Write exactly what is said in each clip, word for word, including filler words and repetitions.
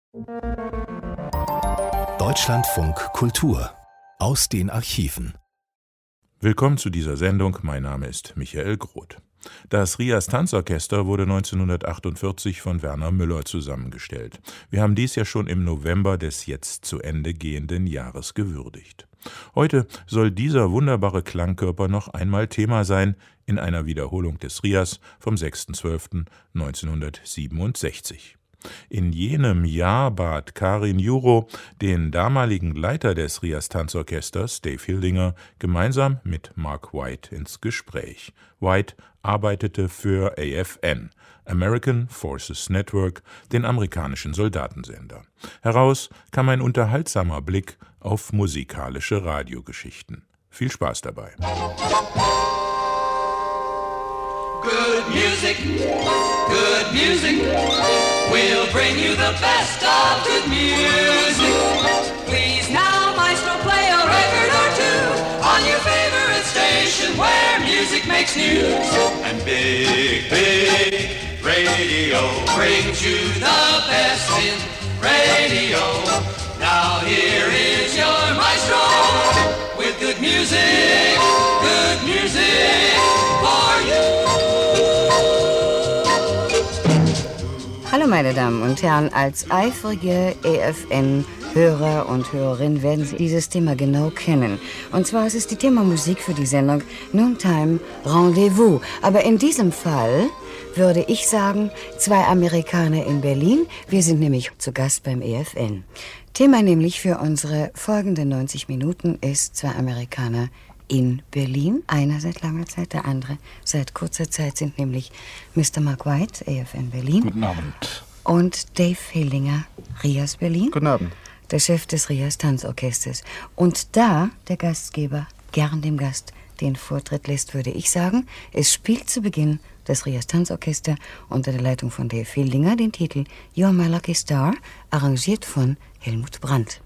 Deutschlandfunk Kultur aus den Archiven. Willkommen zu dieser Sendung. Mein Name ist Michael Groth. Das Rias Tanzorchester wurde neunzehnhundertachtundvierzig von Werner Müller zusammengestellt. Wir haben dies ja schon im November des jetzt zu Ende gehenden Jahres gewürdigt. Heute soll dieser wunderbare Klangkörper noch einmal Thema sein in einer Wiederholung des Rias vom sechster zwölfter neunzehnhundertsiebenundsechzig. In jenem Jahr bat Karin Jurow den damaligen Leiter des Rias Tanzorchesters, Dave Hildinger, gemeinsam mit Mark White ins Gespräch. White arbeitete für A F N, American Forces Network, den amerikanischen Soldatensender. Heraus kam ein unterhaltsamer Blick auf musikalische Radiogeschichten. Viel Spaß dabei. Good music, good music, we'll bring you the best of good music. Please now, maestro, play a record or two on your favorite station where music makes news. And big, big radio brings you the best in radio. Now here is your maestro with good music, good music for you. Hallo meine Damen und Herren, als eifrige E F N-Hörer und Hörerinnen werden Sie dieses Thema genau kennen. Und zwar ist es die Themamusik für die Sendung Noontime Rendezvous. Aber in diesem Fall würde ich sagen, zwei Amerikaner in Berlin. Wir sind nämlich zu Gast beim E F N. Thema nämlich für unsere folgenden neunzig Minuten ist zwei Amerikaner in Berlin. Einer seit langer Zeit, der andere seit kurzer Zeit sind nämlich Mister Mark White, A F N Berlin. Guten Abend. Und Dave Hildinger, Rias Berlin. Guten Abend. Der Chef des Rias Tanzorchesters. Und da der Gastgeber gern dem Gast den Vortritt lässt, würde ich sagen, es spielt zu Beginn das Rias Tanzorchester unter der Leitung von Dave Hildinger den Titel You're My Lucky Star, arrangiert von Helmut Brandt.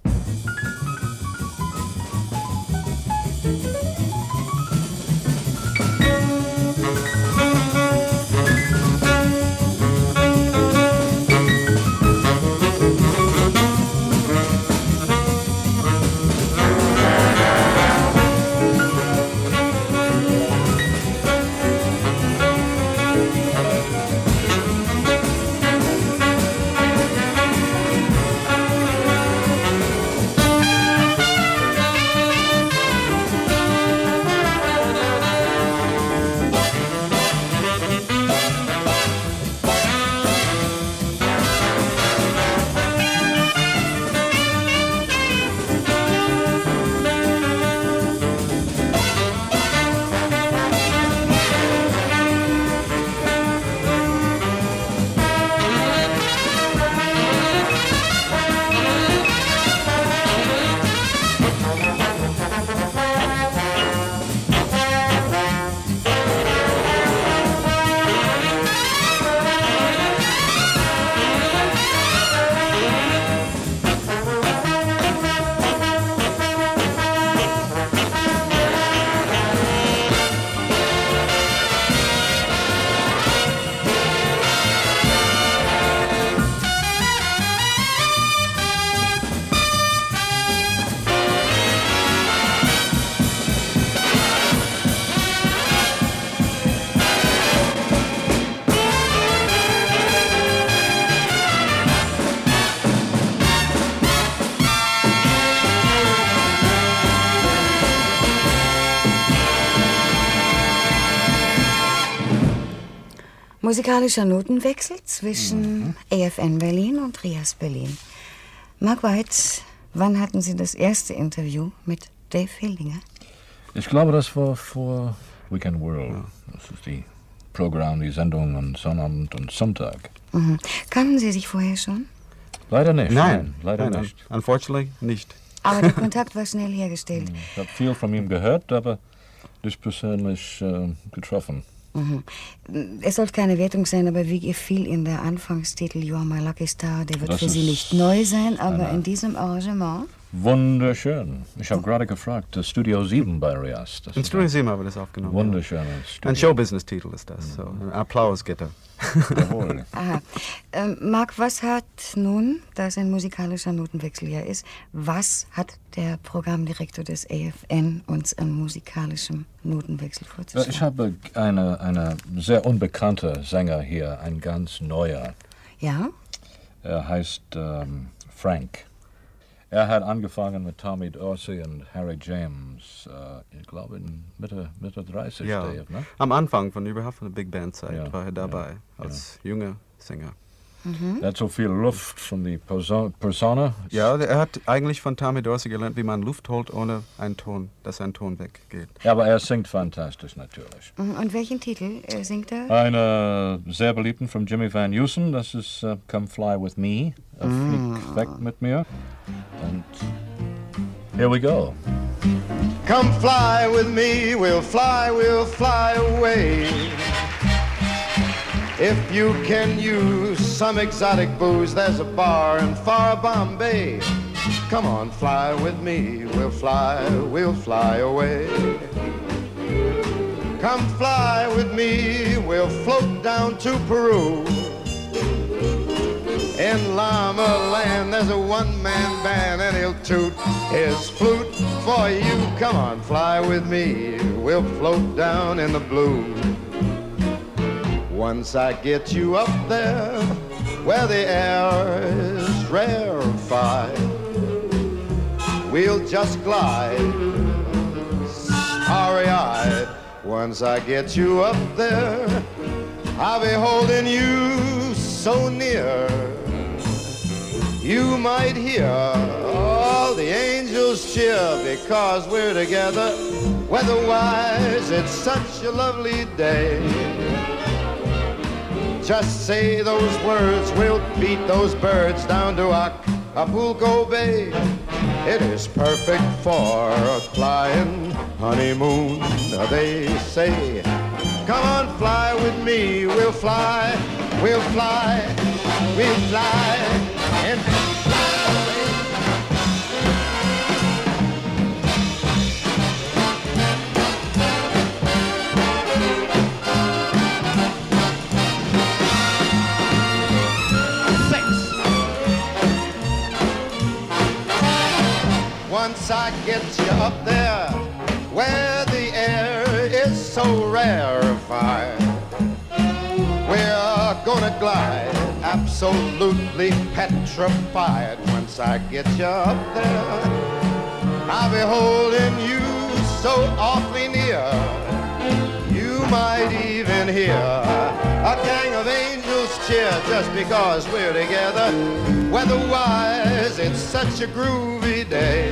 Musikalischer Notenwechsel zwischen mhm. A F N Berlin und Rias Berlin. Mark White, wann hatten Sie das erste Interview mit Dave Hildinger? Ich glaube, das war vor Weekend World. Das ist die Programm, die Sendung an Sonnabend und Sonntag. Mhm. Kannten Sie sich vorher schon? Leider nicht. Nein, nein leider nein, nicht. Unfortunately nicht. Aber der Kontakt war schnell hergestellt. Ich habe viel von ihm gehört, aber nicht persönlich äh, getroffen. Mhm. Es soll keine Wertung sein, aber wie gefiel Ihnen der Anfangstitel You Are My Lucky Star? Der wird das für Sie nicht neu sein, aber eine, in diesem Arrangement? Wunderschön. Ich habe gerade gefragt, das Studio sieben bei Rias. Das In Studio sieben haben wir das aufgenommen. Wunderschönes Ja. Studio. Ein Showbusiness-Titel ist das. So. Ein Applausgitter. Jawohl. Aha. Ähm, Marc, was hat nun, da es ein musikalischer Notenwechsel ja ist, was hat der Programmdirektor des A F N uns an musikalischem Notenwechsel vorzustellen? Ich habe eine, eine sehr unbekannte Sänger hier, ein ganz neuer. Ja? Er heißt ähm, Frank. Er hat angefangen mit Tommy Dorsey und Harry James, äh, ich glaube in Mitte, Mitte dreißig, Ja. Dave, ne? Am Anfang von überhaupt von der Big Band-Zeit Ja, war er dabei, ja, als junger Sänger. Er hat so viel Luft von der Perso- Persona. Ja, er hat eigentlich von Tommy Dorsey gelernt, wie man Luft holt, ohne einen Ton, dass ein Ton weggeht. Ja, aber er singt fantastisch natürlich. Und welchen Titel äh, singt er? Eine sehr beliebten von Jimmy Van Heusen, das ist uh, Come Fly With Me, uh, Flieg weg mit mir. Und here we go. Come fly with me, we'll fly, we'll fly away. If you can use some exotic booze, there's a bar in far Bombay. Come on, fly with me, we'll fly, we'll fly away. Come fly with me, we'll float down to Peru. In Llama Land, there's a one-man band, and he'll toot his flute for you. Come on, fly with me, we'll float down in the blue. Once I get you up there, where the air is rarefied, we'll just glide, starry-eyed. Once I get you up there, I'll be holding you so near. You might hear all the angels cheer because we're together. Weather-wise, it's such a lovely day. Just say those words, we'll beat those birds down to Acapulco Bay. It is perfect for a flying honeymoon, they say. Come on, fly with me, we'll fly, we'll fly, we'll fly, and fly away. Once I get you up there, where the air is so rarefied, we're gonna glide, absolutely petrified. Once I get you up there, I'll be holding you so awfully near. You might even hear a gang of angels cheer just because we're together. Weather-wise, it's such a groovy day.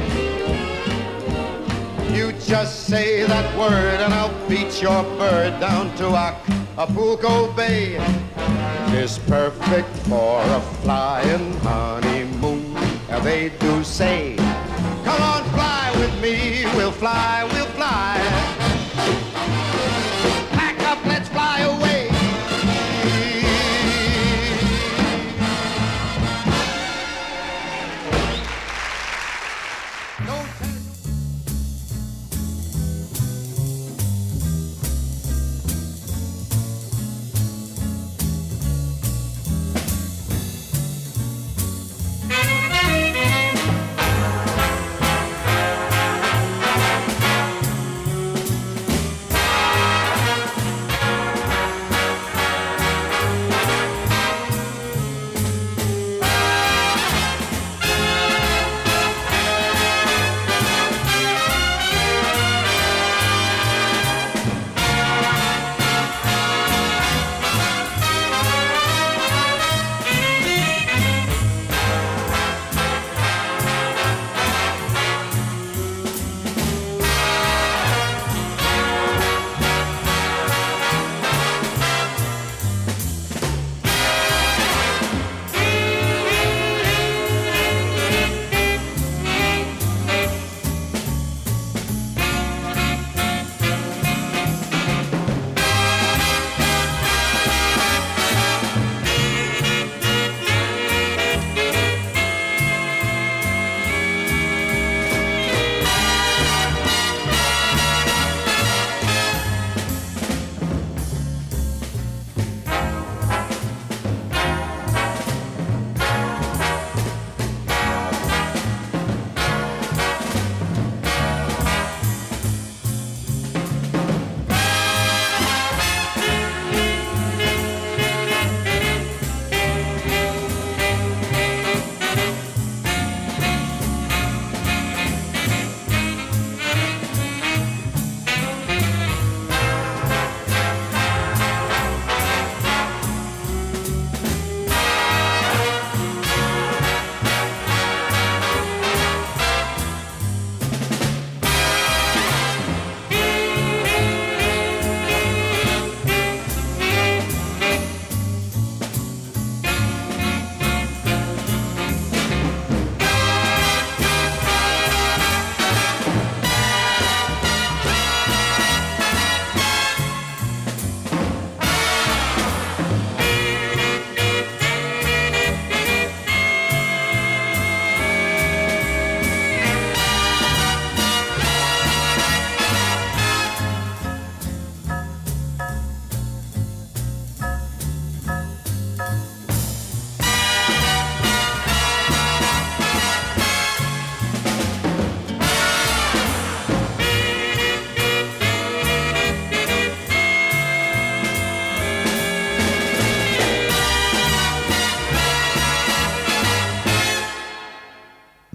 You just say that word and I'll beat your bird down to Acapulco Bay. It's perfect for a flying honeymoon, they do say. Come on, fly with me, we'll fly, we'll fly. Pack up, let's fly away.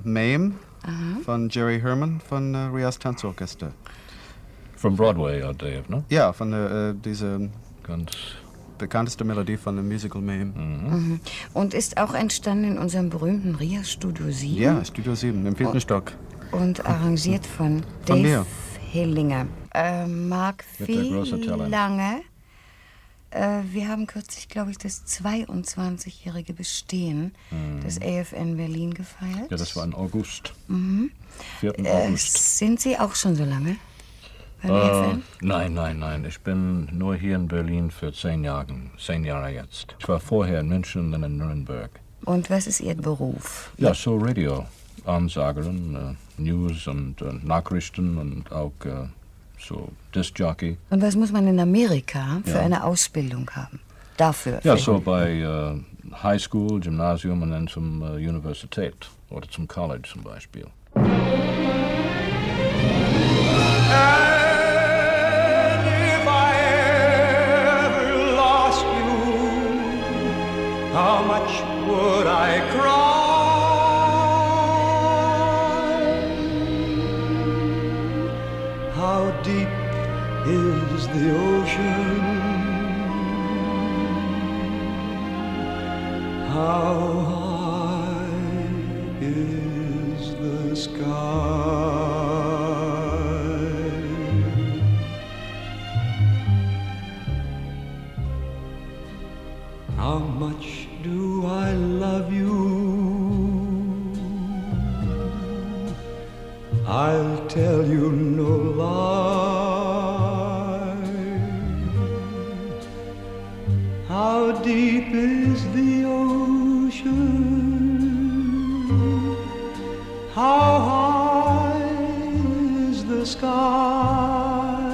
Mame von Jerry Herman von äh, Rias Tanzorchester. From Broadway, uh, Dave, ne? Ja, von der, äh, diese Ganz bekannteste Melodie von dem Musical Mame. Mhm. Mhm. Und ist auch entstanden in unserem berühmten Rias Studio sieben. Ja, Studio sieben, im vierten und, Stock. Und arrangiert von, Von Dave mir. Hillinger. Äh, Mark, Mit der wie großen Talent. lange? Äh, wir haben kürzlich, glaube ich, das zweiundzwanzigjährige Bestehen Mhm. des A F N Berlin gefeiert. Ja, das war im August. Mhm. vierten Äh, August. sind Sie auch schon so lange beim A F Äh, N? nein, nein, nein. Ich bin nur hier in Berlin für zehn Jahre, zehn Jahre jetzt. Ich war vorher in München und in Nürnberg. Und was ist Ihr Beruf? Ja, so Radio. Ansagerin, äh, News und äh, Nachrichten und auch äh, so Disc-Jockey. Und was muss man in Amerika für Ja. eine Ausbildung haben? Dafür? Ja, für- so bei äh, High School, Gymnasium und dann zum äh, Universität oder zum College zum Beispiel. If I ever lost you, how much would I cry? How deep is the ocean? How high is the sky? How much do I love you? I'll tell you no lie. How deep is the ocean? How high is the sky?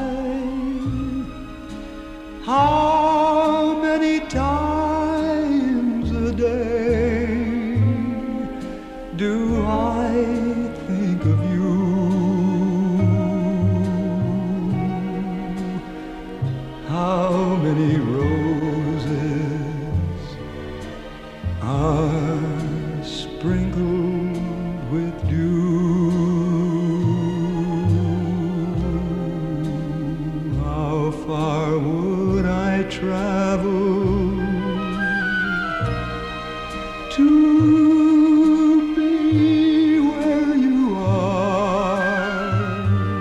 How many times a day do I think of you? How many roses are sprinkled with dew? How far would I travel to be where you are?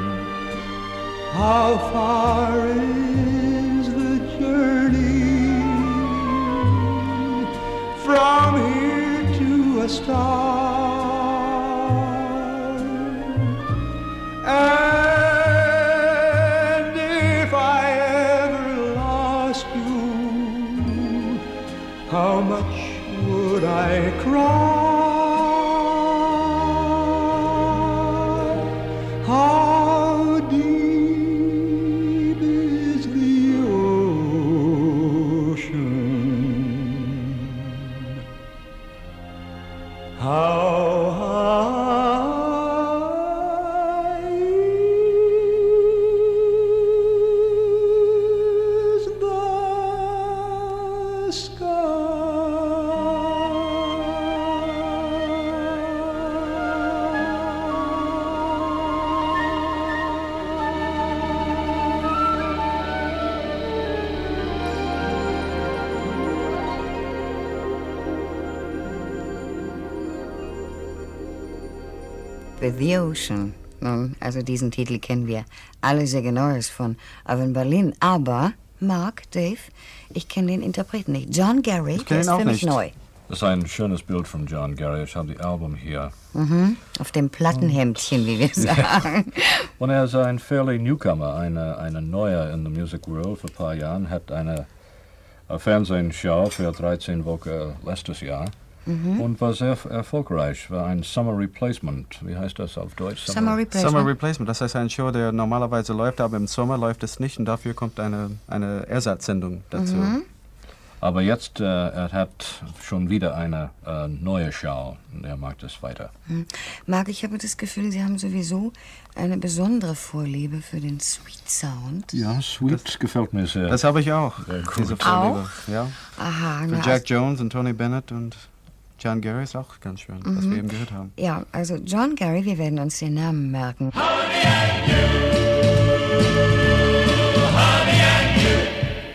How far is the journey from here to a star? And if I ever lost you, how much would I cry? How deep is the ocean? How high is the With the Ocean. Nun, also diesen Titel kennen wir alle sehr genau, ist von Irving Berlin. Aber, Mark, Dave, ich kenne den Interpreten nicht. John Gary, Ich der kenn ist ihn auch für mich nicht. neu. Das ist ein schönes Bild von John Gary. Ich habe die Album hier. Mhm. Auf dem Plattenhemdchen, wie wir sagen. Und er ist ein fairly Newcomer, eine, eine Neue in the Music World. Vor ein paar Jahren hat eine, eine Fernsehshow für dreizehn Wochen letztes Jahr. Mhm. Und war sehr erfolgreich. War ein Summer Replacement. Wie heißt das auf Deutsch? Summer Replacement. Summer Replacement, das heißt ein Show, der normalerweise läuft, aber im Sommer läuft es nicht und dafür kommt eine, eine Ersatzsendung dazu. Mhm. Aber jetzt äh, er hat schon wieder eine äh, neue Show und er mag das weiter. Hm. Marc, ich habe das Gefühl, Sie haben sowieso eine besondere Vorliebe für den Sweet Sound. Ja, Sweet das gefällt mir sehr. Das habe ich auch, Sehr gut. diese Vorliebe. Ja. Aha. Für na, Jack Jones und Tony Bennett und John Gary ist auch ganz schön, mhm. was wir eben gehört haben. Ja, also John Gary, wir werden uns den Namen merken. Honey and you. Honey and you.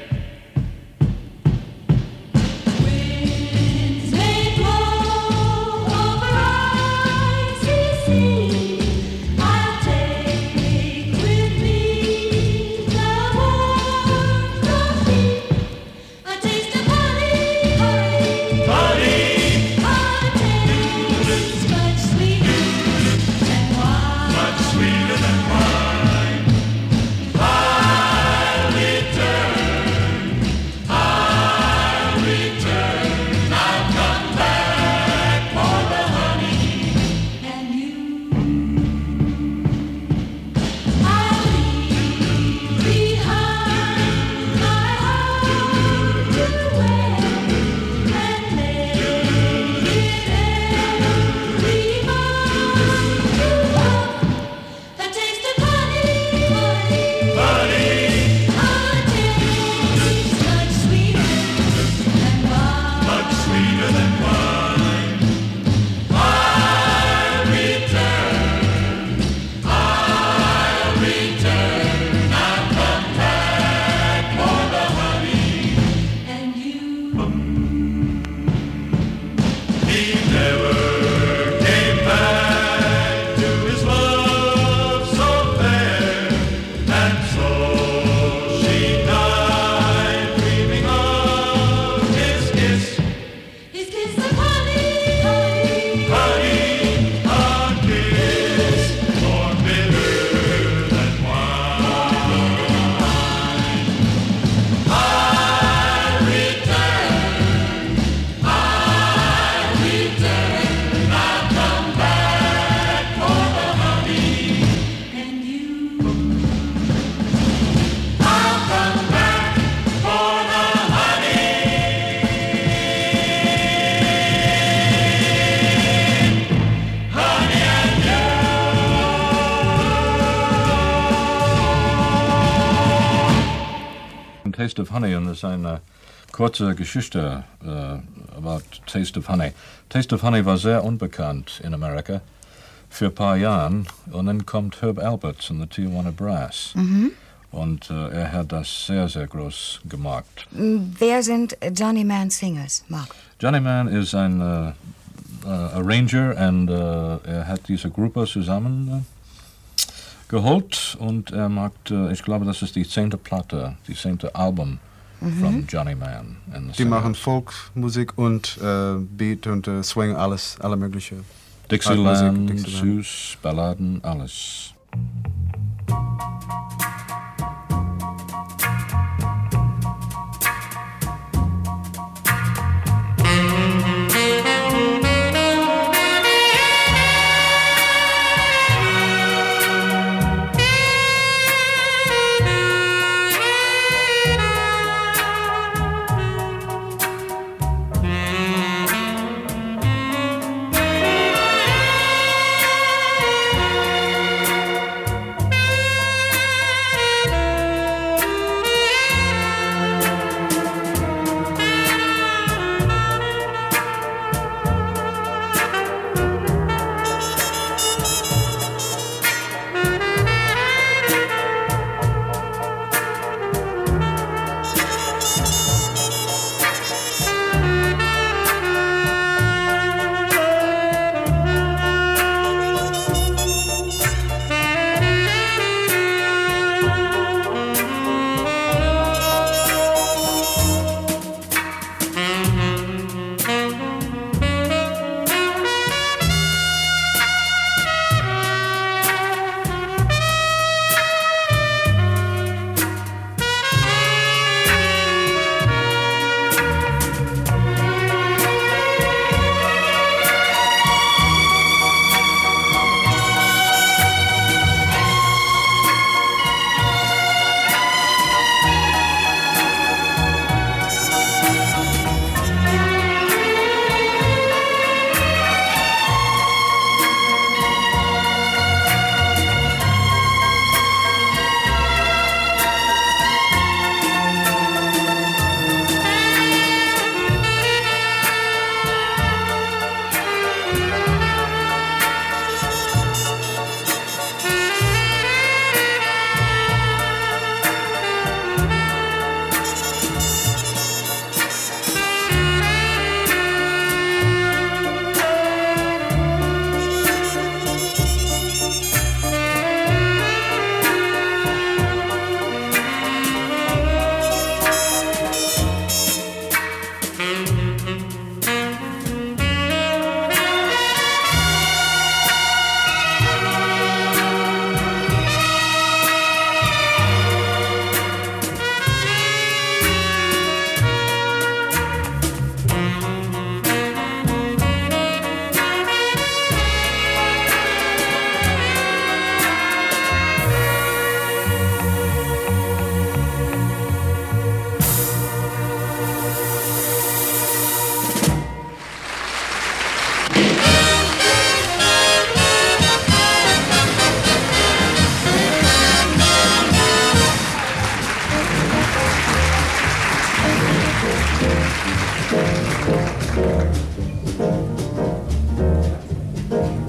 Taste of Honey, und das ist eine kurze Geschichte uh, about Taste of Honey. Taste of Honey war sehr unbekannt in Amerika für ein paar Jahren, und dann kommt Herb Alperts und the Tijuana Brass. Mhm. Und uh, er hat das sehr, sehr groß gemacht. Wer sind Johnny Mann Singers, Mark? Johnny Mann ist ein uh, uh, Arranger, und uh, er hat diese Gruppe zusammen uh, geholt, und er macht, uh, ich glaube, das ist die zehnte Platte, die zehnte Album mhm. von Johnny Mann. Die machen Folkmusik und uh, Beat und uh, Swing, alles, alle mögliche. Dixieland, Dixieland. Süß, Balladen, alles.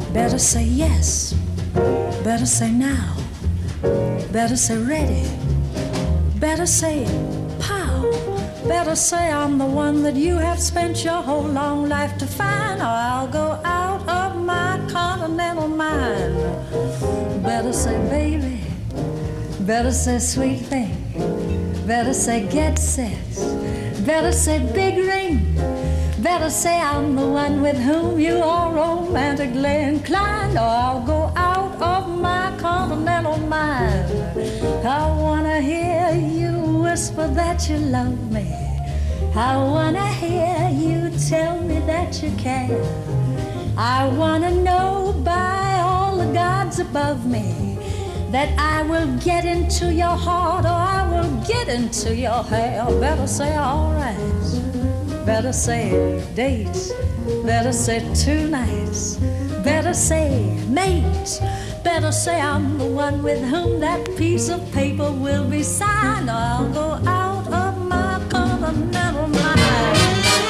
Better say yes. Better say now. Better say ready. Better say pow. Better say I'm the one that you have spent your whole long life to find, or I'll go out of my continental mind. Better say baby. Better say sweet thing. Better say get set. Better say big ring. Better say I'm the one with whom you are romantically inclined, or I'll go out of my continental mind. I wanna hear you whisper that you love me. I wanna hear you tell me that you care. I wanna know by all the gods above me that I will get into your heart, or I will get into your hair. Better say alright. Better say dates. Better say two nights. Better say mate. Better say I'm the one with whom that piece of paper will be signed, or I'll go out of my continental mind.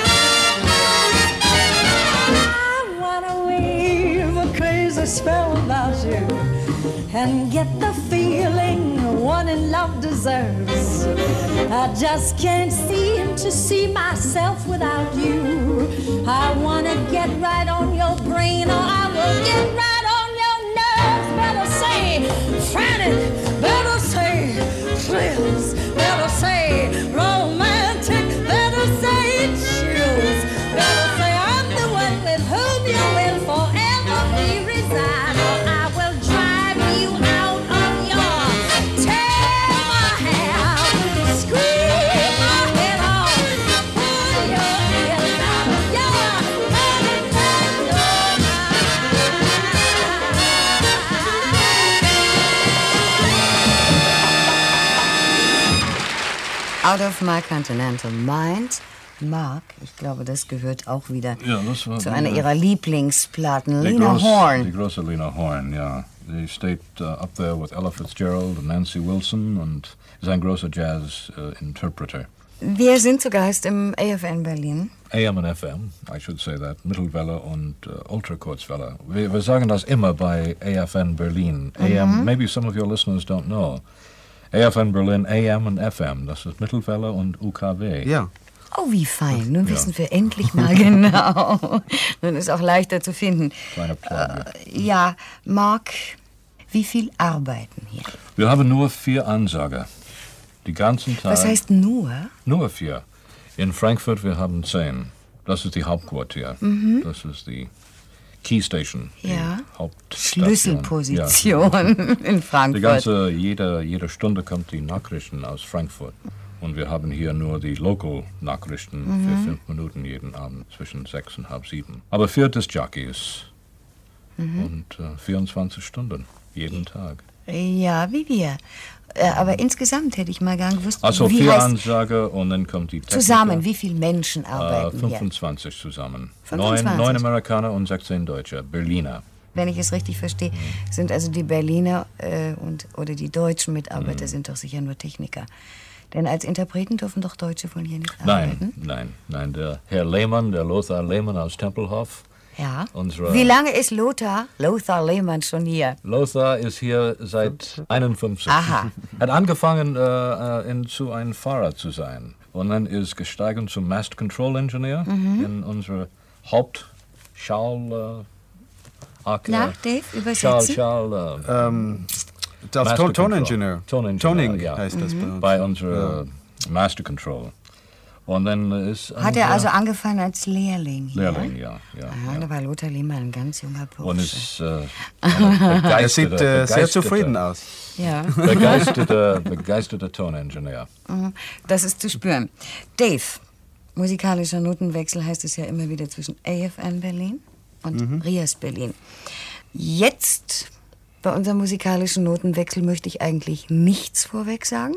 I wanna weave a crazy spell about you and get the feeling one in love deserves. I just can't seem to see myself without you. I wanna get right on your brain, or I will get right on your nerves. Better say frantic, better say thrills, better say romantic, better say chills. Better say I'm the one with whom you will forever be reside, or I will drive you out of your, tear my hair, scream my head off, pull your head out of your continental mind. Out of my continental mind. Mark, ich glaube, das gehört auch wieder Ja, das war zu die- einer ihrer Lieblingsplatten. Die Lena groß- Horne. Die große Lena Horne, ja. Sie steht uh, up there with Ella Fitzgerald und Nancy Wilson und ist ein großer Jazz-Interpreter. Wir sind zu Gast im A F N Berlin. A M und F M, I should say that, Mittelwelle und uh, Ultrakurzwelle. Wir, wir sagen das immer bei A F N Berlin. A M, maybe some of your listeners don't know. A F N Berlin, A M und F M, das ist Mittelwelle und U K W. Ja. Oh, wie fein. Nun Ja. wissen wir endlich mal genau. Nun ist auch leichter zu finden. Kleine Plage. Äh, ja, Mark, wie viel arbeiten hier? Wir haben nur vier Ansager. Die ganzen Tag. Was heißt nur? Nur vier. In Frankfurt wir haben zehn. Das ist die Hauptquartier. Das ist die Key Station. Die Ja. Hauptstation. Schlüsselposition in Die Frankfurt. ganze, jede, jede Stunde kommt die Nachrichten aus Frankfurt. Und wir haben hier nur die Local-Nachrichten für fünf Minuten jeden Abend zwischen sechs und halb sieben. Aber vier Disc Jockeys und äh, vierundzwanzig Stunden jeden Tag. Ja, wie wir. Äh, aber insgesamt hätte ich mal gern gewusst, Also wie vier heißt Ansager und dann kommt die Techniker. zusammen, wie viele Menschen Äh, arbeiten hier? fünfundzwanzig zusammen. fünfundzwanzig. Neun, neun Amerikaner und sechzehn Deutsche. Berliner. Wenn ich es richtig verstehe, sind also die Berliner äh, und, oder die deutschen Mitarbeiter sind doch sicher nur Techniker. Denn als Interpreten dürfen doch Deutsche von hier nicht arbeiten? Nein, nein, nein. Der Herr Lehmann, der Lothar Lehmann aus Tempelhof. Ja. Unsere Wie lange ist Lothar, Lothar Lehmann schon hier? Lothar ist hier seit einundfünfzig. Aha. Hat angefangen, äh, in, zu einem Fahrer zu sein. Und dann ist gestiegen zum Master Control Engineer in unserer Hauptschau. Äh, Ak- Na, äh, Dave, Schall, übersetzen? Schall, äh, Ähm, das Master Ton Control. Toningenieur. Toningenieur, Toning ja. heißt das bei uns. bei unserer Master Control. Und dann ist Hat er unser also angefangen als Lehrling hier? Lehrling, ja, ja. Aha, ja. da war Lothar Lehmann ein ganz junger Und Bursche. ist äh, eine Er sieht begeisterte- äh, sehr begeisterte- zufrieden aus. Ja, Begeisterter, begeisterter Toningenieur. das ist zu spüren. Dave, musikalischer Notenwechsel heißt es ja immer wieder zwischen A F N Berlin und Rias Berlin. Jetzt, bei unserem musikalischen Notenwechsel, möchte ich eigentlich nichts vorweg sagen.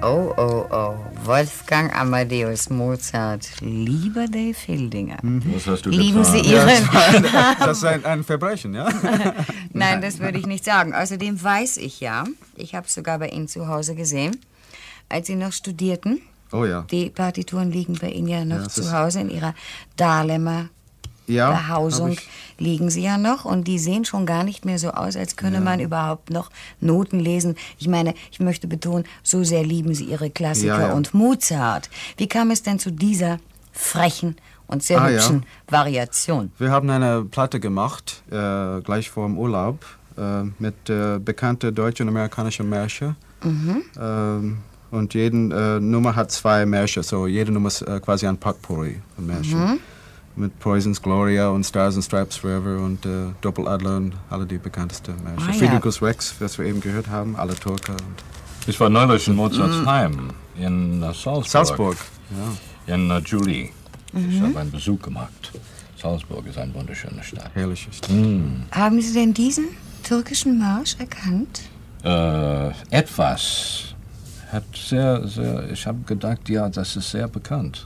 Oh, oh, oh. Wolfgang Amadeus Mozart. Lieber Dave Hildinger. Was hast du Lieben getan? Sie Ihren... Das ist ein, ein Verbrechen, ja? Nein, das würde ich nicht sagen. Außerdem weiß ich ja, ich habe es sogar bei Ihnen zu Hause gesehen, als Sie noch studierten. Oh ja. Die Partituren liegen bei Ihnen ja noch Ja, es zu ist- Hause in Ihrer Dahlemer Ja, Behausung hab ich. liegen sie ja noch und die sehen schon gar nicht mehr so aus, als könne man überhaupt noch Noten lesen. Ich meine, ich möchte betonen, so sehr lieben sie ihre Klassiker Ja, ja. und Mozart. Wie kam es denn zu dieser frechen und sehr Ah, ja. hübschen Variation? Wir haben eine Platte gemacht, äh, gleich vor dem Urlaub, äh, mit äh, bekannten deutschen und amerikanischen Märchen. Mhm. Ähm, und jede äh, Nummer hat zwei Märchen, so jede Nummer ist äh, quasi ein Potpourri von Märchen. Mhm. Mit Poison's Gloria und Stars and Stripes Forever und äh, Doppeladler und alle die bekanntesten Märchen. Ah, ja. Fidelgus Rex, was wir eben gehört haben, alle Turker. Und Ich war neulich in Mozarts Heim in äh, Salzburg. Salzburg, ja. In äh, Juli. Ich habe einen Besuch gemacht. Salzburg ist eine wunderschöne Stadt. Herrlich ist. Haben Sie denn diesen türkischen Marsch erkannt? Äh, etwas. Hat sehr, sehr, ich habe gedacht, ja, das ist sehr bekannt.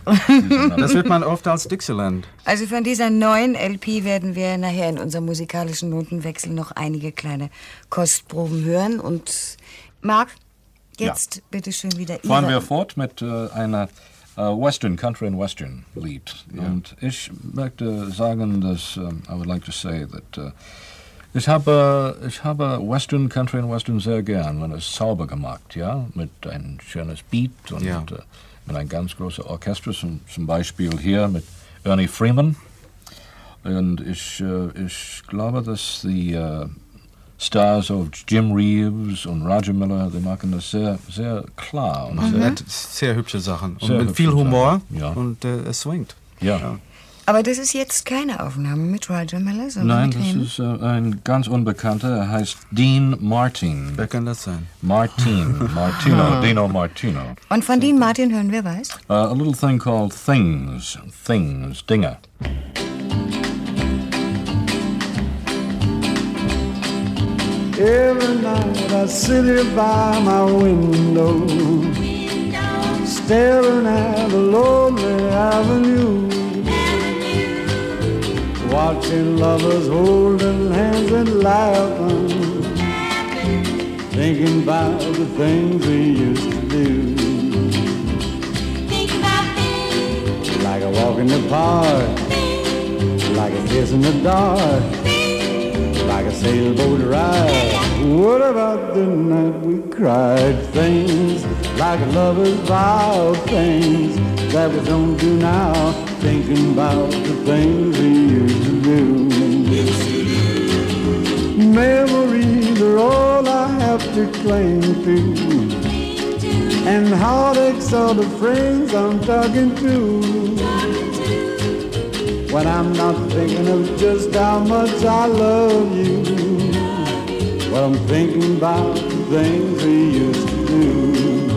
Das wird man oft als Dixieland. Also von dieser neuen L P werden wir nachher in unserem musikalischen Notenwechsel noch einige kleine Kostproben hören. Und Marc, jetzt bitte schön wieder Ihre... Fahren wir fort mit äh, einer äh, Western, Country and Western Lied. Und ich möchte sagen, dass, um, I would like to say that, uh, ich habe, ich habe Western, Country and Western sehr gern, wenn es sauber gemacht, ja, mit ein schönes Beat und Ja. äh, mit einem ganz großen Orchester, zum, zum Beispiel hier mit Ernie Freeman. Und ich, äh, ich glaube, dass die äh, Stars of Jim Reeves und Roger Miller, die machen das sehr, sehr klar. Und Er sehr, hat sehr hübsche Sachen. Und Sehr mit hübsche viel Humor. Sachen, ja. Und äh, es swingt. ja. Aber das ist jetzt keine Aufnahme mit Roger Miller, sondern Nein, mit das wem? ist äh, ein ganz Unbekannter, er heißt Dean Martin. Wer kann das sein? Martin, Martino, Dino Martino. Und von Dean Martin hören wir was? Uh, a little thing called Things, Things, Dinge. Every night I sit here by my window, staring at the lonely avenue, watching lovers holding hands and laughing, thinking about the things we used to do. Like a walk in the park, like a kiss in the dark, like a sailboat ride. What about the night we cried? Things like lovers vow, things that we don't do now. Thinking about the things we used to do. Memories are all I have to cling to, and heartaches are the friends I'm talking to. When I'm not thinking of just how much I love you, well, I'm thinking about the things we used to do.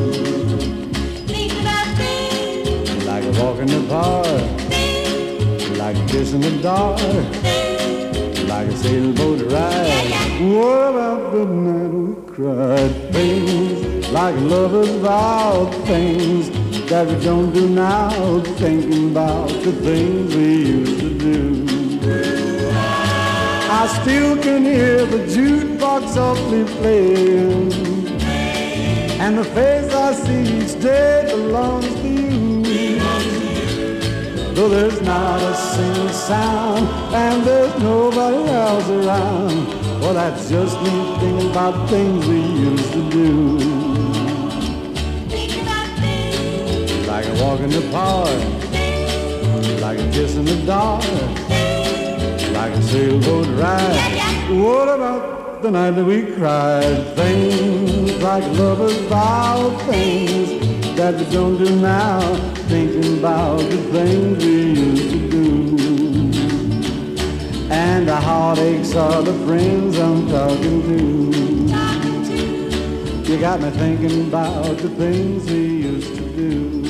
Like a walk in the park, like a kiss in the dark, like a sailboat ride. What about the night we cried? Things like lovers vow, things that we don't do now, thinking about the things we used to do. I still can hear the jukebox softly playing, and the face I see each day belongs to you. Though there's not a single sound, and there's nobody else around, well, that's just me thinking about things we used to do. Like a walk in the park, like a kiss in the dark, like a sailboat ride. What about the night that we cried? Things like lovers vow, things that we don't do now, thinking about the things we used to do. And the heartaches are the friends I'm talking to. You got me thinking about the things we used to do.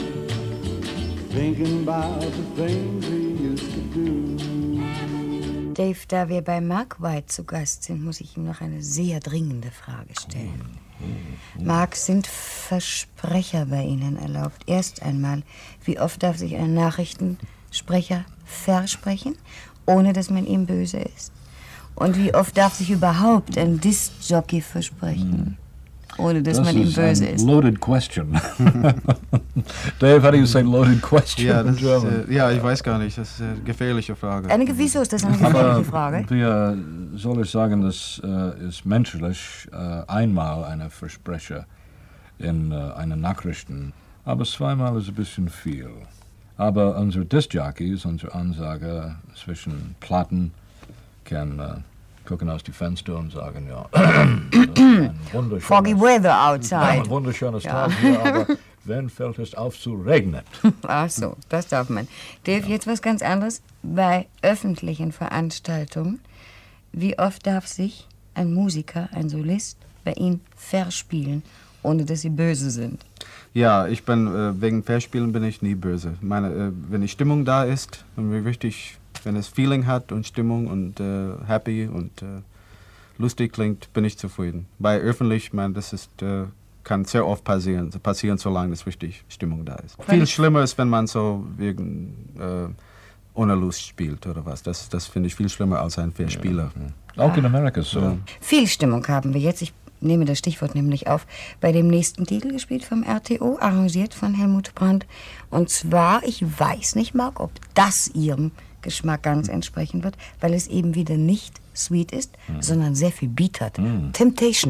Thinking about the things we used to do. Dave, da wir bei Mark White zu Gast sind, muss ich ihm noch eine sehr dringende Frage stellen. Mark, sind Versprecher bei Ihnen erlaubt? Erst einmal, wie oft darf sich ein Nachrichtensprecher versprechen, ohne dass man ihm böse ist? Und wie oft darf sich überhaupt ein Disc-Jockey versprechen, ohne dass das man ihm böse ist? Loaded question. Dave, how do you say loaded question Ja, in das, German? äh, ja, ich weiß gar nicht. Das ist eine gefährliche Frage. Eine Wieso ist das eine gefährliche Frage? Wir soll ich sagen, das äh, ist menschlich, äh, einmal eine Versprecher in äh, einen Nachrichten, aber zweimal ist ein bisschen viel. Aber unsere Disc-Jockeys, unsere Ansage zwischen Platten, kann äh, gucken aus die Fenster und sagen, ja, ein wunderschönes, Foggy weather outside. ein wunderschönes Ja. Tag hier, aber wenn fällt es auf zu regnen? Ach so, das darf man. Dave, jetzt was ganz anderes. Bei öffentlichen Veranstaltungen, wie oft darf sich ein Musiker, ein Solist, bei Ihnen verspielen, ohne dass Sie böse sind? Ja, ich bin, äh, wegen Verspielen bin ich nie böse. Meine, äh, wenn die Stimmung da ist und wir richtig, wenn es Feeling hat und Stimmung und äh, happy und äh, lustig klingt, bin ich zufrieden. Bei öffentlich, man, das ist, äh, kann sehr oft passieren, passieren, solange es richtig Stimmung da ist. Viel schlimmer ist, wenn man so wegen äh, ohne Lust spielt oder was. Das, das finde ich viel schlimmer als ein Verspieler. Ja. Auch in Amerika so. Ja. Viel Stimmung haben wir jetzt. Ich nehme das Stichwort nämlich auf bei dem nächsten Titel, gespielt vom R T O, arrangiert von Helmut Brandt. Und zwar, ich weiß nicht, Mark, ob das Ihrem Geschmack ganz entsprechen wird, weil es eben wieder nicht sweet ist, mhm. sondern sehr viel Beat hat. Mhm. Temptation.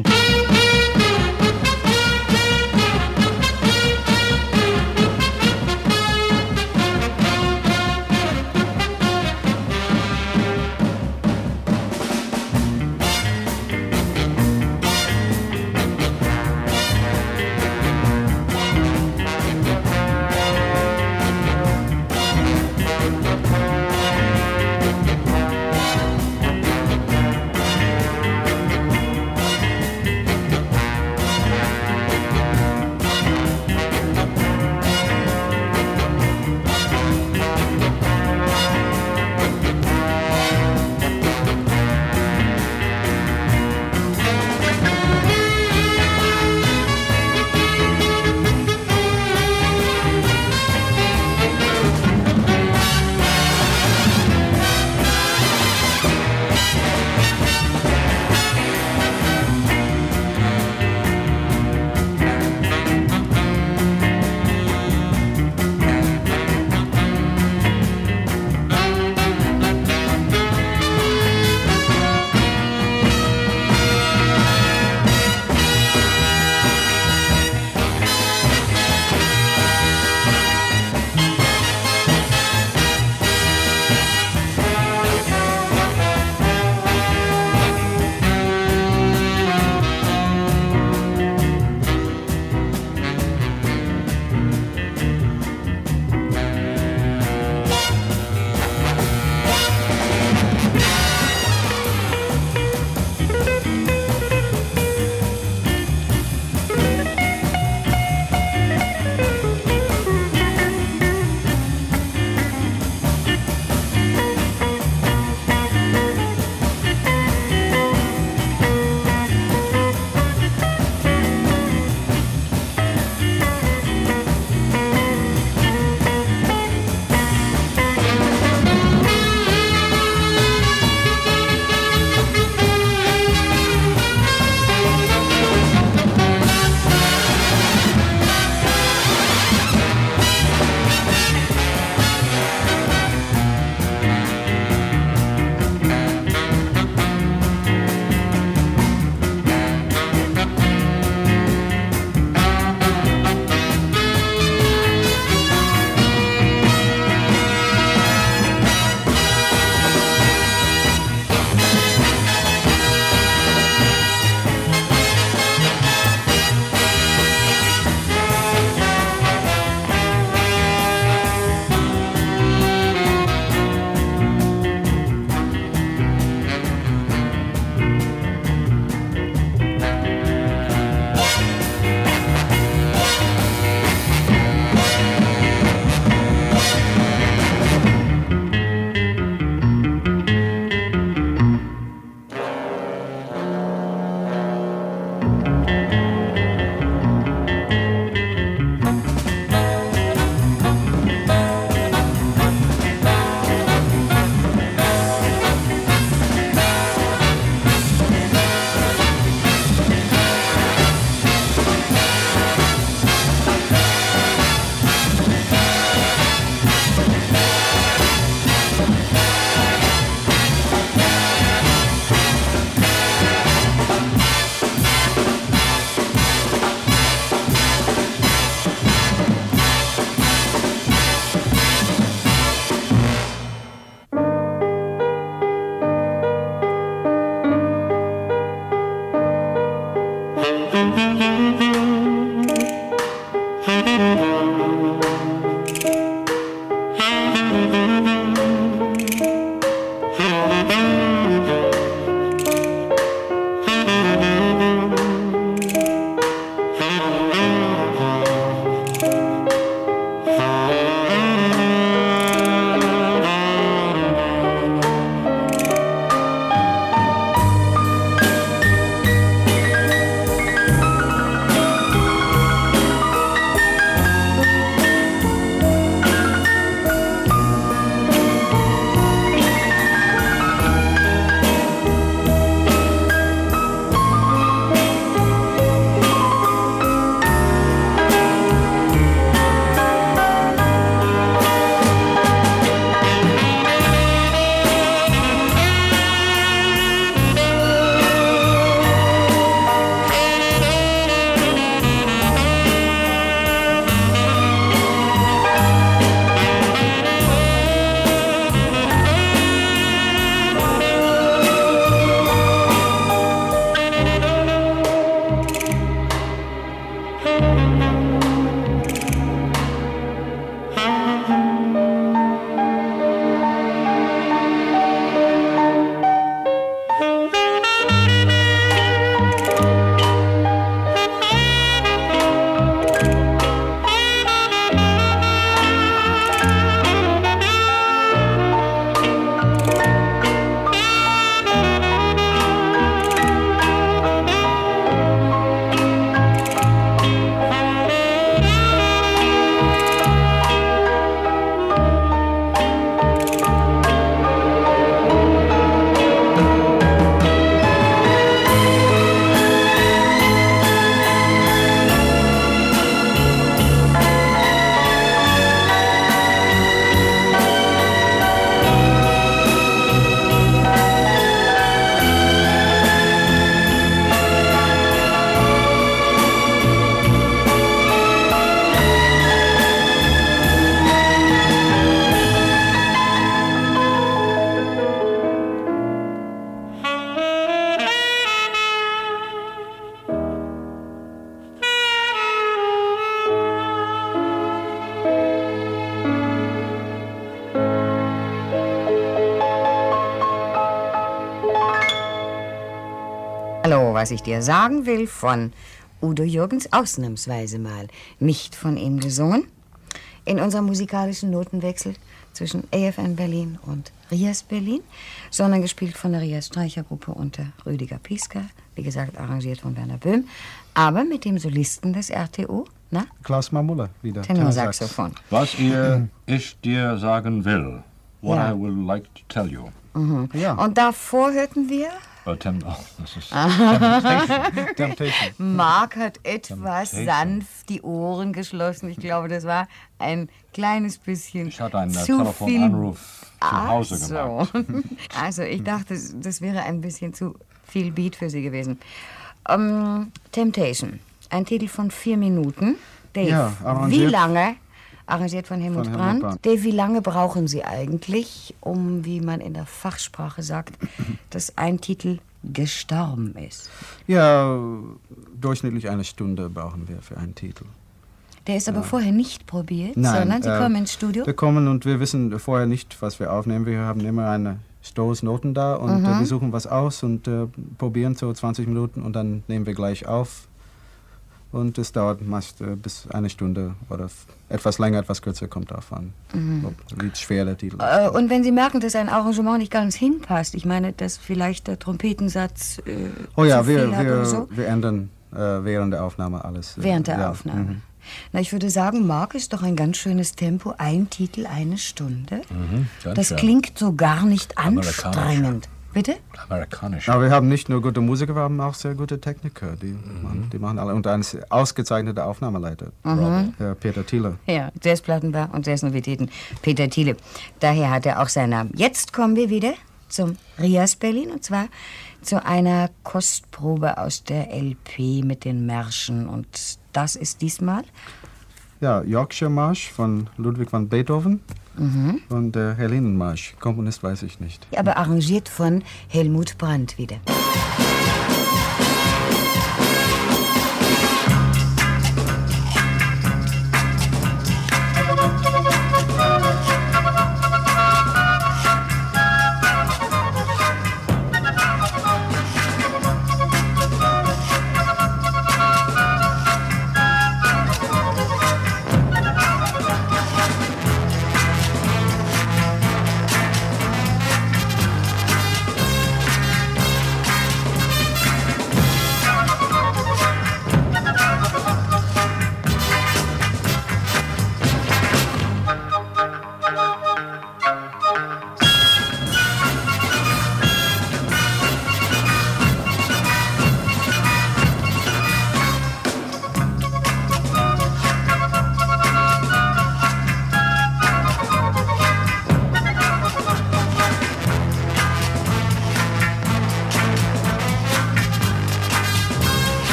Hallo, was ich dir sagen will von Udo Jürgens, ausnahmsweise mal nicht von ihm gesungen, in unserem musikalischen Notenwechsel zwischen A F N Berlin und Rias Berlin, sondern gespielt von der Rias Streichergruppe unter Rüdiger Pieska, wie gesagt arrangiert von Werner Böhm, aber mit dem Solisten des R T O, na? Klaus Marmuller wieder. Tenorsaxophon. Was ihr, ich dir sagen will, what Ja. I would like to tell you. Mhm. Ja. Und davor hörten wir, Uh, tem oh, das ist Temptation. Temptation. Mark hat etwas Temptation. sanft die Ohren geschlossen. Ich glaube, das war ein kleines bisschen Ich hatte einen äh, zu viel. Telefonanruf zu Ach Hause so. gemacht. Also ich dachte, das, das wäre ein bisschen zu viel Beat für Sie gewesen. Um, Temptation, ein Titel von vier Minuten. Dave, Ja, wie arrangiert- lange, arrangiert von Helmut, Von Helmut Brandt. Brandt. Dave, wie lange brauchen Sie eigentlich, um, wie man in der Fachsprache sagt, dass ein Titel gestorben ist? Ja, durchschnittlich eine Stunde brauchen wir für einen Titel. Der ist aber vorher nicht probiert, Nein, sondern Sie äh, kommen ins Studio? Wir kommen und wir wissen vorher nicht, was wir aufnehmen. Wir haben immer eine Stoßnoten da und Mhm. äh, wir suchen was aus und äh, probieren so zwanzig Minuten und dann nehmen wir gleich auf. Und es dauert meist äh, bis eine Stunde oder f- etwas länger, etwas kürzer, kommt drauf an, Mhm. ob, wie schwer der Titel ist. Äh, und wenn Sie merken, dass ein Arrangement nicht ganz hinpasst, ich meine, dass vielleicht der Trompetensatz äh, Oh ja, zu viel wir, hat oder wir, so? wir ändern äh, während der Aufnahme alles. äh, Während der ja. Aufnahme. Mhm. Na, ich würde sagen, Mark ist doch ein ganz schönes Tempo. Ein Titel, eine Stunde. Mhm, ganz Das schön. klingt so gar nicht Amerikanisch. anstrengend. Bitte? Amerikanisch. Aber wir haben nicht nur gute Musiker, wir haben auch sehr gute Techniker. Die, machen, die machen alle. Und ein ausgezeichneter Aufnahmeleiter, Mhm. äh, Peter Thiele. Ja, Jazzplattenbau und Jazznovitäten, Peter Thiele. Daher hat er auch seinen Namen. Jetzt kommen wir wieder zum Rias Berlin und zwar zu einer Kostprobe aus der L P mit den Märschen. Und das ist diesmal Ja, Yorkshire Marsch von Ludwig van Beethoven Mhm. und der Helenenmarsch. Komponist weiß ich nicht. aber arrangiert von Helmut Brandt wieder.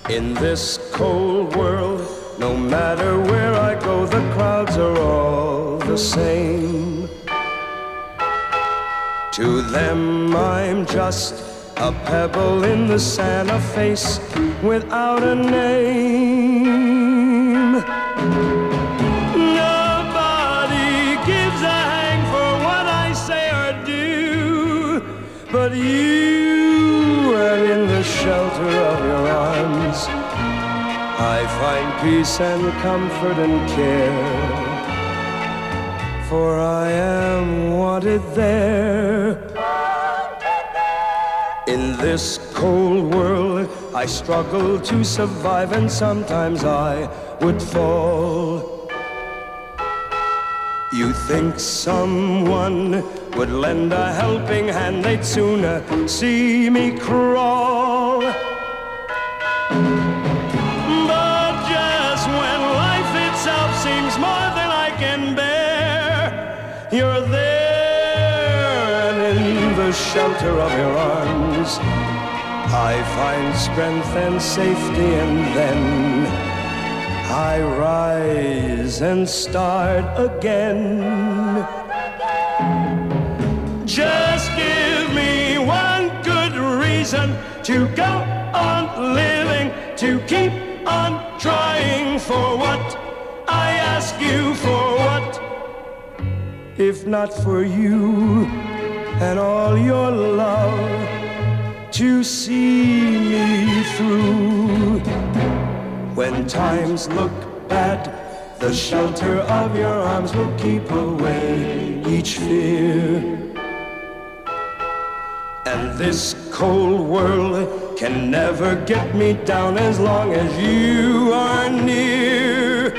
In this cold world, no matter where I go, the crowds are all the same. To them I'm just a pebble in the sand, a face without a name. Nobody gives a hang for what I say or do, but you, and in the shelter of your arms I find peace and comfort and care, for I am wanted there. In this cold world I struggle to survive, and sometimes I would fall. You think someone would lend a helping hand, they'd sooner see me crawl. But just when life itself seems more than I can bear, you're there, and in the shelter of your arms I find strength and safety, and then I rise and start again. Just give me one good reason to go on living, to keep on trying for what I ask you for. What if not for you and all your love to see me through? When times look bad, the shelter of your arms will keep away each fear. And this cold world can never get me down as long as you are near.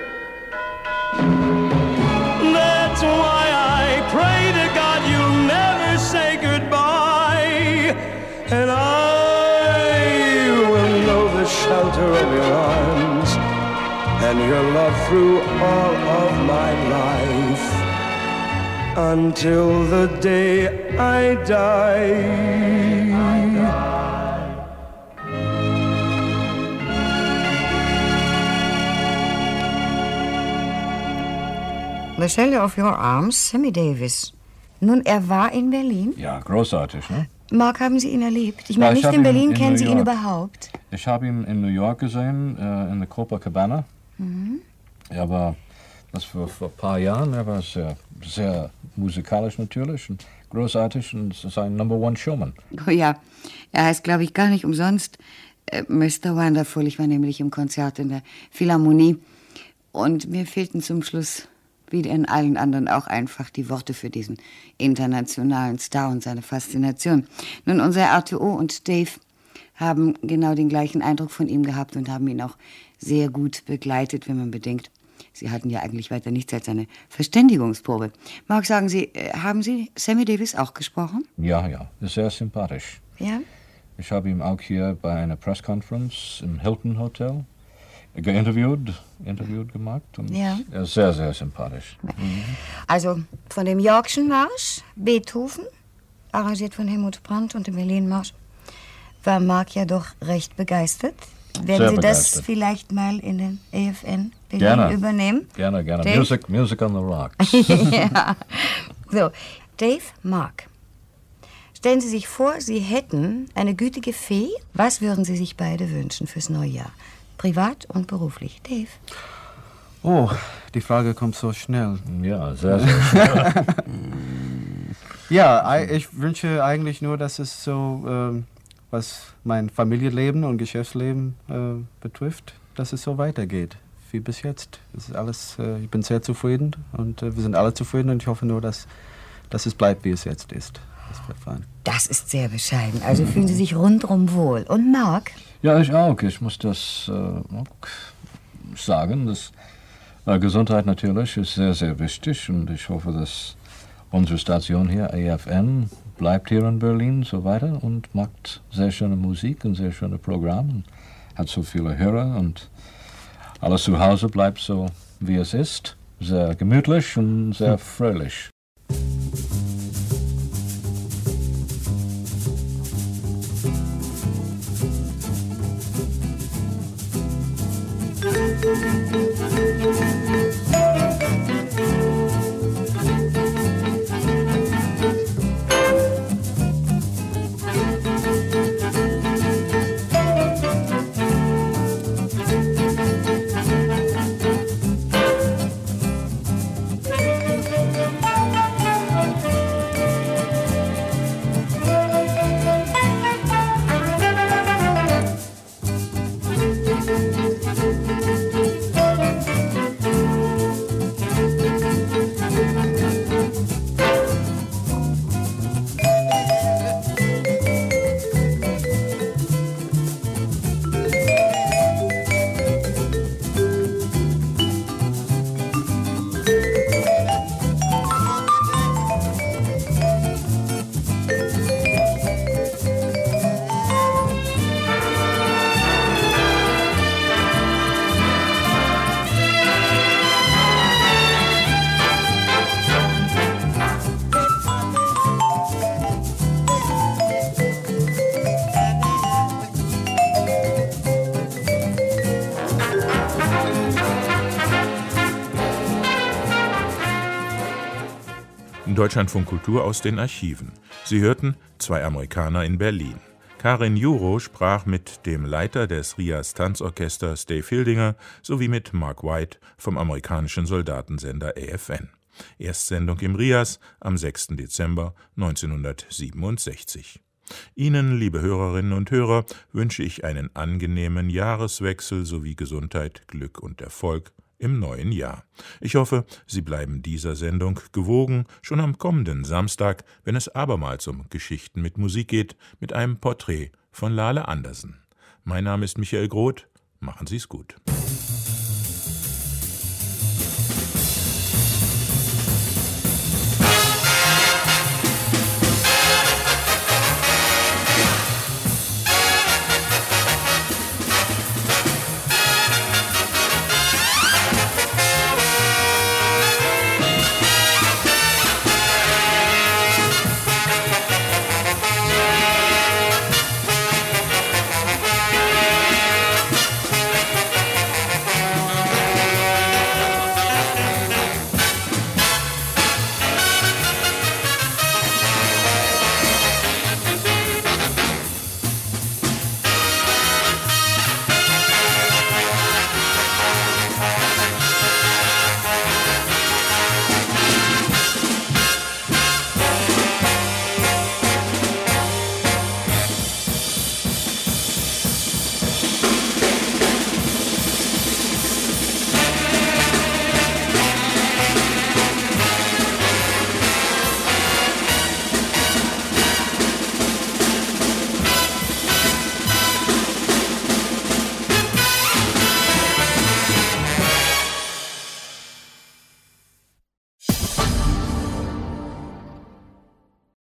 That's why I pray to God you'll never say goodbye, and I will know the shelter of your arms and your love through all of my life, until the day I die. The Shelter of Your Arms, Sammy Davis. Nun, er war in Berlin. Ja, großartig, ne? Mark, haben Sie ihn erlebt? Ich meine, Ja, nicht in Berlin, in kennen New Sie ihn York. überhaupt? Ich habe ihn in New York gesehen, äh, in der Copacabana. Mhm. Er war, das vor, vor ein paar Jahren, er war sehr, sehr musikalisch natürlich und großartig und sein Number One Showman. Oh ja, er heißt, glaube ich, gar nicht umsonst äh, Mister Wonderful. Ich war nämlich im Konzert in der Philharmonie und mir fehlten zum Schluss, wie in allen anderen, auch einfach die Worte für diesen internationalen Star und seine Faszination. Nun, unser R T O und Dave haben genau den gleichen Eindruck von ihm gehabt und haben ihn auch sehr gut begleitet, wenn man bedenkt, Sie hatten ja eigentlich weiter nichts als eine Verständigungsprobe. Mark, sagen Sie, haben Sie Sammy Davis auch gesprochen? Ja, ja, sehr sympathisch. Ja? Ich habe ihn auch hier bei einer Presskonferenz im Hilton Hotel geinterviewt, interviewt gemacht und Ja. er ist sehr, sehr sympathisch. Mhm. Also von dem Yorkschen Marsch, Beethoven, arrangiert von Helmut Brandt, und dem Berlin-Marsch, war Mark ja doch recht begeistert. Werden Sehr Sie begeistert. das vielleicht mal in den A F N Berlin Gerne. übernehmen? Gerne, gerne. Dave? Music, music on the rocks. Ja. So, Dave, Mark. Stellen Sie sich vor, Sie hätten eine gütige Fee. Was würden Sie sich beide wünschen fürs neue Jahr? Privat und beruflich. Dave? Oh, die Frage kommt so schnell. Ja, sehr, sehr schnell. Ja, ei- ich wünsche eigentlich nur, dass es so, ähm, was mein Familienleben und Geschäftsleben äh, betrifft, dass es so weitergeht wie bis jetzt. Es ist alles, äh, ich bin sehr zufrieden und äh, wir sind alle zufrieden, und ich hoffe nur, dass, dass es bleibt, wie es jetzt ist. Das wird fein. Das ist sehr bescheiden. Also fühlen Sie sich rundum wohl. Und Mark? Ja, ich auch. Ich muss das äh, auch sagen. Dass, äh, Gesundheit natürlich ist sehr, sehr wichtig, und ich hoffe, dass unsere Station hier, A F N, bleibt hier in Berlin so weiter und macht sehr schöne Musik und sehr schöne Programme, hat so viele Hörer, und alles zu Hause bleibt so, wie es ist, sehr gemütlich und sehr fröhlich. Deutschlandfunk Kultur aus den Archiven. Sie hörten Zwei Amerikaner in Berlin. Karin Juro sprach mit dem Leiter des Rias Tanzorchesters Dave Hildinger sowie mit Mark White vom amerikanischen Soldatensender A F N. Erstsendung im Rias am sechsten Dezember neunzehnhundertsiebenundsechzig. Ihnen, liebe Hörerinnen und Hörer, wünsche ich einen angenehmen Jahreswechsel sowie Gesundheit, Glück und Erfolg im neuen Jahr. Ich hoffe, Sie bleiben dieser Sendung gewogen, schon am kommenden Samstag, wenn es abermals um Geschichten mit Musik geht, mit einem Porträt von Lale Andersen. Mein Name ist Michael Groth. Machen Sie's gut.